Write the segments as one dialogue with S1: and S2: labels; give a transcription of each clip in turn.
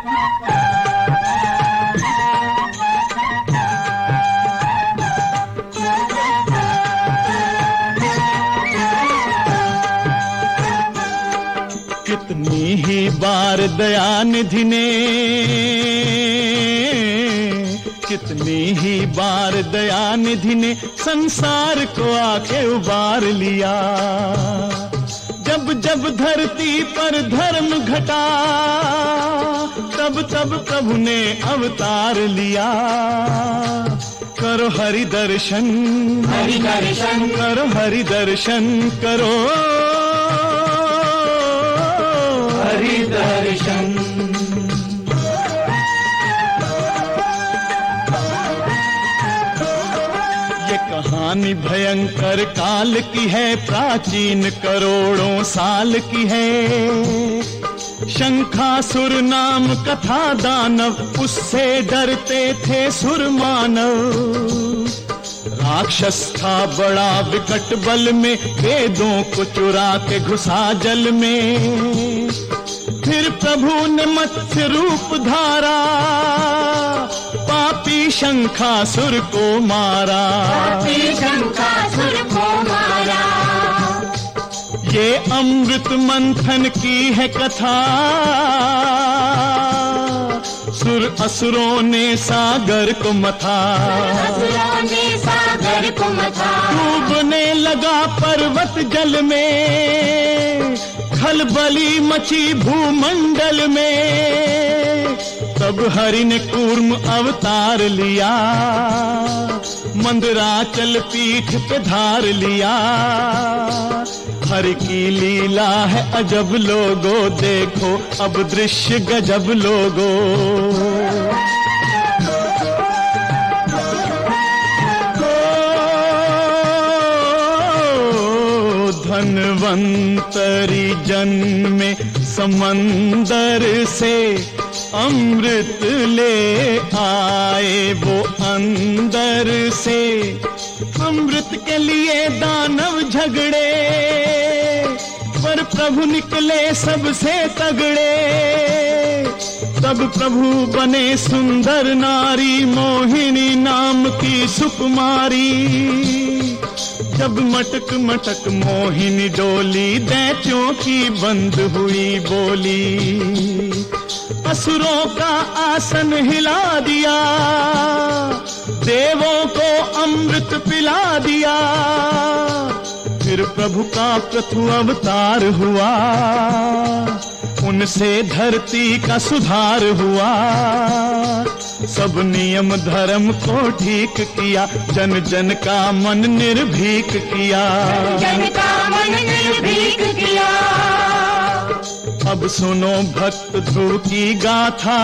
S1: कितनी ही बार दयानिधि ने, कितनी ही बार दयानिधि ने संसार को आके उबार लिया। जब जब धरती पर धर्म घटा, तब तब प्रभु ने अवतार लिया। करो हरि दर्शन, हरि दर्शन करो, हरि दर्शन करो, हरि दर्शन। ये कहानी भयंकर काल की है, प्राचीन करोड़ों साल की है। शंखासुर नाम कथा दानव, उससे डरते थे सुर मानव। राक्षस था बड़ा विकट बल में, वेदों को चुरा के घुसा जल में। फिर प्रभु ने मत्स्य रूप धारा, पापी शंखासुर को मारा, पापी शंखासुर को मारा। ये अमृत मंथन की है कथा, सुर असुरों ने सागर को मथा, असुरों ने सागर को मथा। डूबने लगा पर्वत जल में, खलबली मची भूमंडल में। तब हरि ने कूर्म अवतार लिया, मंदराचल पीठ पे धार लिया। हरि की लीला है अजब लोगो, देखो अब दृश्य गजब लोगो। धनवंतरी जन्मे समंदर से, अमृत ले आए वो अंदर से। अमृत के लिए दानव झगड़े, पर प्रभु निकले सबसे तगड़े। तब प्रभु बने सुंदर नारी, मोहिनी नाम की सुकुमारी। जब मटक मटक मोहिनी डोली, दैत्यों की बंद हुई बोली। असुरों का आसन हिला दिया, देवों को अमृत पिला दिया। फिर प्रभु का प्रथम अवतार हुआ, उनसे धरती का सुधार हुआ। सब नियम धर्म को ठीक किया, जन जन का मन निर्भीक किया, जन का मन निर्भीक किया। अब सुनो भक्त ध्रुव की गाथा,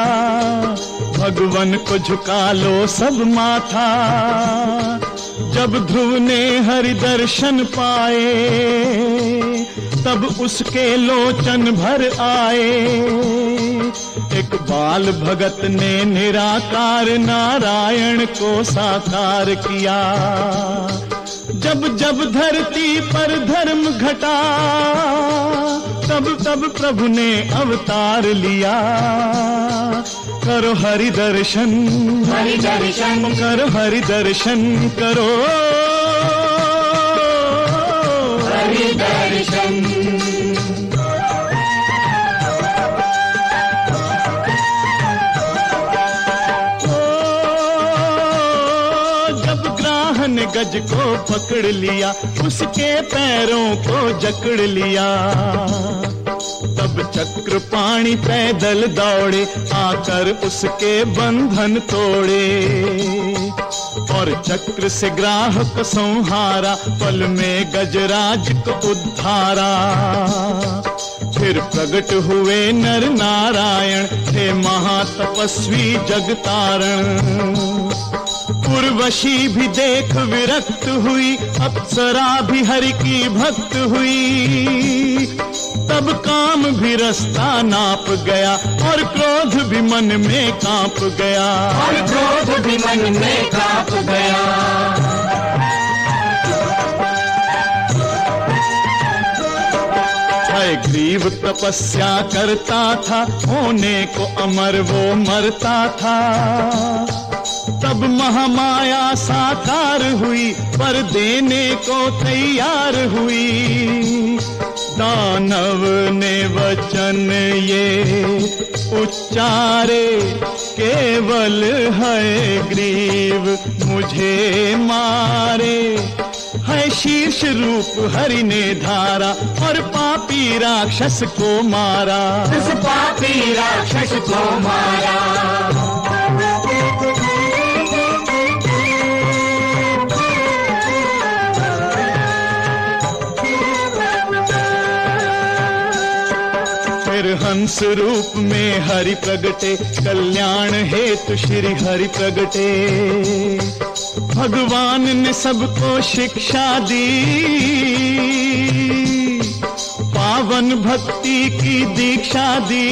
S1: भगवन को झुका लो सब माथा। जब ध्रुव ने हरि दर्शन पाए, तब उसके लोचन भर आए। एक बाल भगत ने निराकार नारायण को साकार किया। जब जब धरती पर धर्म घटा, तब तब प्रभु ने अवतार लिया। करो हरि दर्शन, हरि दर्शन करो, हरि दर्शन करो, हरि दर्शन। जब ग्राहन गज को पकड़ लिया, उसके पैरों को जकड़ लिया। तब चक्र पाणी पैदल दौड़े, आकर उसके बंधन तोड़े। और चक्र से ग्राह को संहारा, पल में गजराज को उद्धारा। फिर प्रकट हुए नर नारायण, थे महातपस्वी जगतारण। उर्वशी भी देख विरक्त हुई, अप्सरा भी हरि की भक्त हुई। तब काम भी रास्ता नाप गया, और क्रोध भी मन में कांप गया, और क्रोध भी मन में कांप गया। हाय ग्रीव तपस्या करता था, होने को अमर वो मरता था। तब महामाया साकार हुई, पर देने को तैयार हुई। दानव ने वचन ये उच्चारे, केवल है ग्रीव मुझे मारे। है शीर्ष रूप हरि ने धारा, और पापी राक्षस को मारा।
S2: उस पापी राक्षस को मारा।
S1: फिर हंस रूप में हरि प्रगटे, कल्याण हेतु श्री हरि प्रगटे। भगवान ने सबको शिक्षा दी, पावन भक्ति की दीक्षा दी।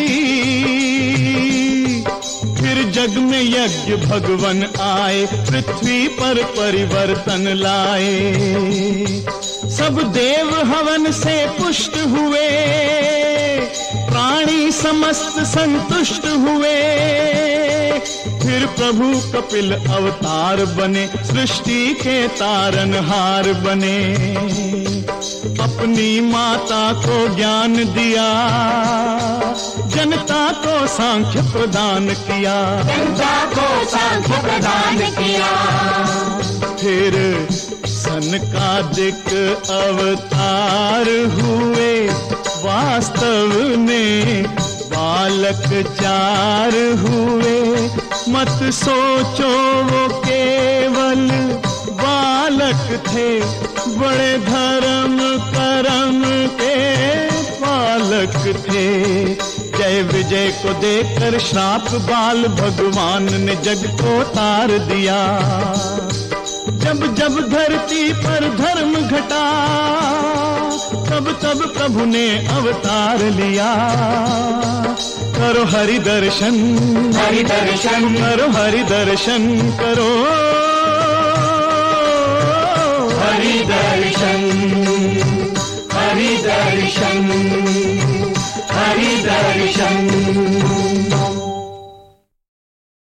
S1: फिर जग में यज्ञ भगवन आए, पृथ्वी पर परिवर्तन लाए। सब देव हवन से पुष्ट हुए, प्राणी समस्त संतुष्ट हुए। फिर प्रभु कपिल अवतार बने, सृष्टि के तारनहार बने। अपनी माता को ज्ञान दिया, जनता को सांख्य प्रदान किया।
S2: जनता को सांख्य प्रदान किया।
S1: फिर सनकादिक अवतार हुए, वास्तव में बालक 4 हुए। मत सोचो वो केवल बालक थे, बड़े धर्म कर्म के पालक थे। जय विजय को देकर श्राप बाल भगवान ने जग को तार दिया। जब जब धरती पर धर्म घटा, तब तब प्रभु ने अवतार लिया। करो हरि दर्शन,
S2: हरि दर्शन
S1: करो हरि दर्शन, करो
S2: हरि दर्शन।